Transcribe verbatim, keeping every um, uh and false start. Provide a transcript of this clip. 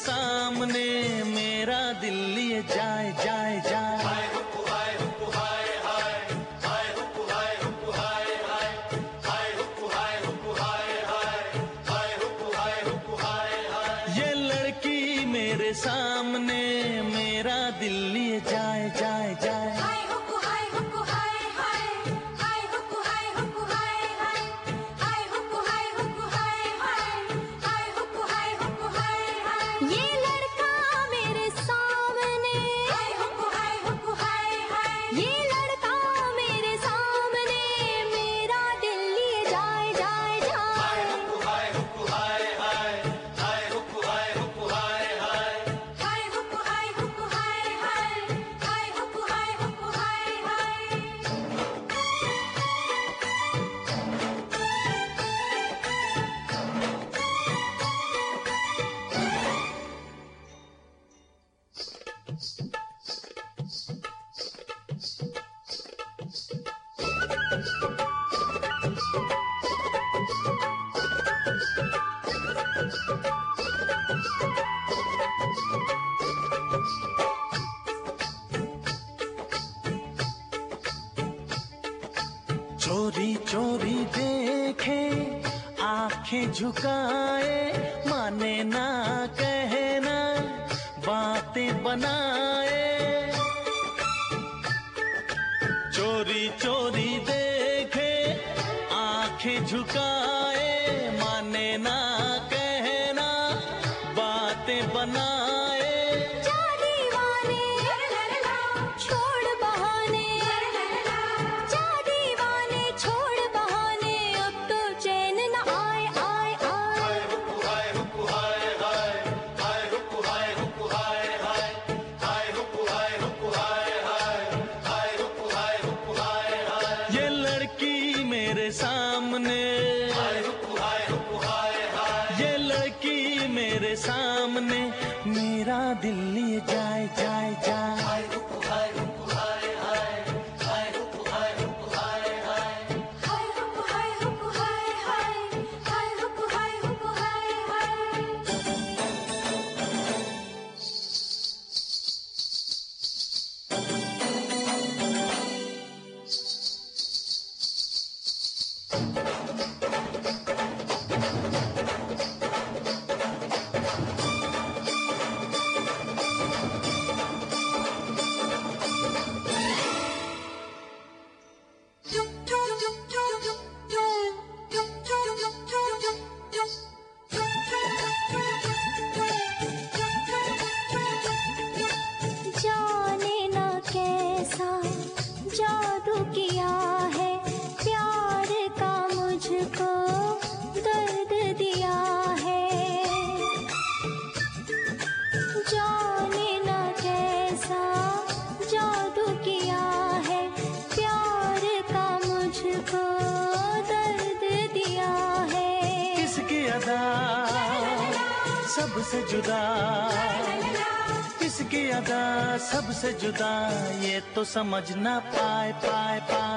सामने मेरा दिल लिए जाए जाए जाए। हाय हुक्कू हाय हुक्कू हाय हाय, हाय हुक्कू हाय हुक्कू हाय हाय, हाय हुक्कू हाय हुक्कू हाय हाय, हाय हुक्कू हाय हुक्कू हाय हाय। ये लड़की मेरे सामने मेरा दिल लिए जाए जाए जाए। हाय हुक्कू हाय हुक्कू हाय हाय, हाय हुक्कू हाय हुक्कू हाय हाय, हाय हुक्कू हाय हुक्कू हाय हाय, हाय हुक्कू हाय हुक्कू हाय हाय। ये लड़का मेरे सामने, हाय हुक्कू हाय हुक्कू हाय हाय, ये लड़का मेरे सामने मेरा दिल लिए जाए जाए जाए। हाय हुक्कू हाय हुक्कू हाय हाय, हाय हुक्कू हाय हुक्कू हाय हाय, हाय हुक्कू हाय हुक्कू हाय हाय, हाय हुक्कू हाय हुक्कू हाय हाय। चोरी चोरी देखे आंखें झुकाए, माने ना कहना बातें बनाए। चोरी चोरी देखे आंखें झुकाए, माने ना कहना बातें बनाए। जा दीवाने छोड़ बहाने, जा दीवाने छोड़ बहाने, अब तो चैन न आए आए आए। हाय हुक्कू हाय हुक्कू हाय हाय, हाय हुक्कू हाय हुक्कू हाय हाय, हाय हुक्कू हाय हुक्कू हाय हाय, हाय हुक्कू हाय हुक्कू हाय हाय। ये लड़की मेरे सामने, हाय हुक्कू हाय हुक्कू हाय हाय, ये लड़की मेरे सामने मेरा दिल लिए जाए जाए जाए। हाय हुक्कू हाय हुक्कू हाय हाय, हाय हुक्कू हाय हुक्कू हाय हाय। हाय हुक्कू हाय हुक्कू हाय हाय, हाय हुक्कू हाय हुक्कू हाय हाय। जाने ना कैसा जादू किया है प्यार का, मुझको दर्द दिया है। जाने ना कैसा जादू किया है प्यार का, मुझको दर्द दिया है। किसकी अदा सबसे जुदा, किसकी अदा सबसे जुदा, ये तो समझ ना पाए पाए पाए।